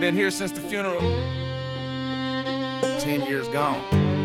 Been here since the funeral. 10 years gone.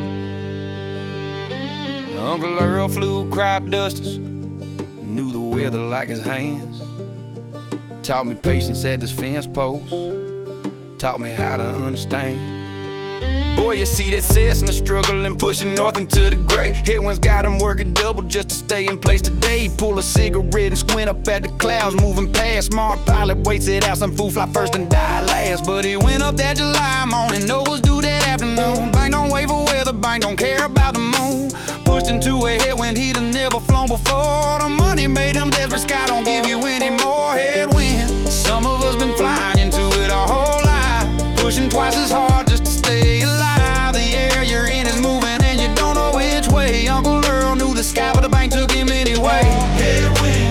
Uncle Earl flew crop dusters, knew the weather like his hands. Taught me patience at this fence post, taught me how to understand. Boy, you see that Cessna struggling, pushing north into the gray. Headwinds got him working double just to stay in place today. He pull a cigarette and squint up at the clouds moving past. Smart pilot waits it out, some fool fly first and die last. But he went up that July morning, no was due that afternoon. Bank don't wait for weather, bank don't care about the moon. Pushed into a headwind he'd have never flown before. The money made him desperate, sky don't give you any more headwind. Some of us been flying into it our whole life, pushing twice as hard just to stay alive. The air you're in is moving and you don't know which way. Uncle Earl knew the sky, but the bank took him anyway. Headwind,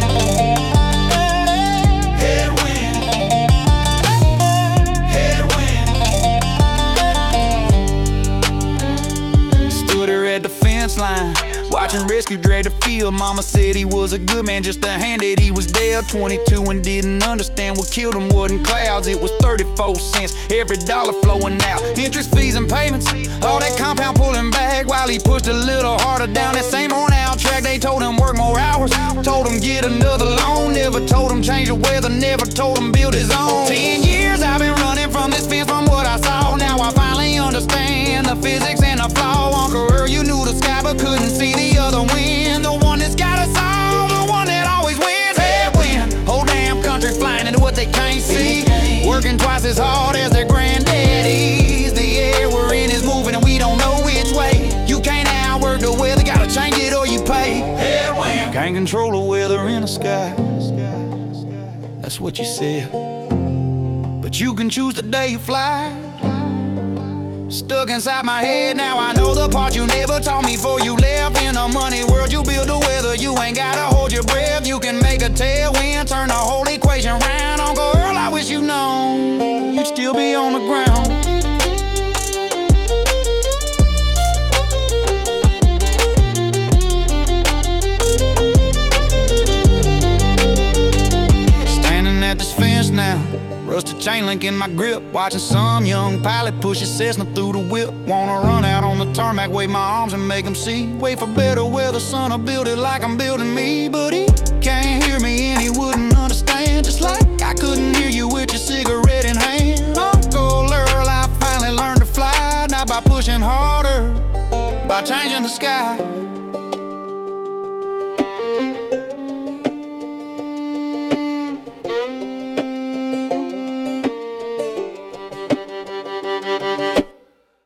headwind, headwind. Stood her at the fence line, watching rescue drag the field. Mama said he was a good man, just a hand that he was there. 22 and didn't understand what killed him wasn't clouds, it was 34 cents every dollar flowing out. Interest, fees, and payments, all that compound pulling back while he pushed a little harder down that same on out track. They told him work more hours, told him get another loan, never told him change the weather, never told him build his own. 10 years I've been running from this fence from what I saw. Now I finally understand the physics and the flaw. Uncle Earl, you knew the sky but couldn't see the other wind. The one that's got us all, the one that always wins. Headwind, whole damn country flying into what they can't see, working twice as hard as their granddaddies. The air we're in is moving and we don't know which way. You can't outwork the weather, gotta change it or you pay. Headwind, can't control the weather in the sky, that's what you said, but you can choose the day you fly. Stuck inside my head, now I know the part you never taught me before you left. In a money world, you build the weather, you ain't gotta hold your breath. You can make a tailwind, turn the whole equation round. Uncle Earl, I wish you known, you'd still be on the ground. Standing at this fence now, rusted chain link in my grip, watching some young pilot push his Cessna through the whip. Wanna run out on the tarmac, wave my arms and make him see. Wait for better weather, son, I'll build it like I'm building me. But he can't hear me and he wouldn't understand, just like I couldn't hear you with your cigarette in hand. Uncle Earl, I finally learned to fly, not by pushing harder, by changing the sky.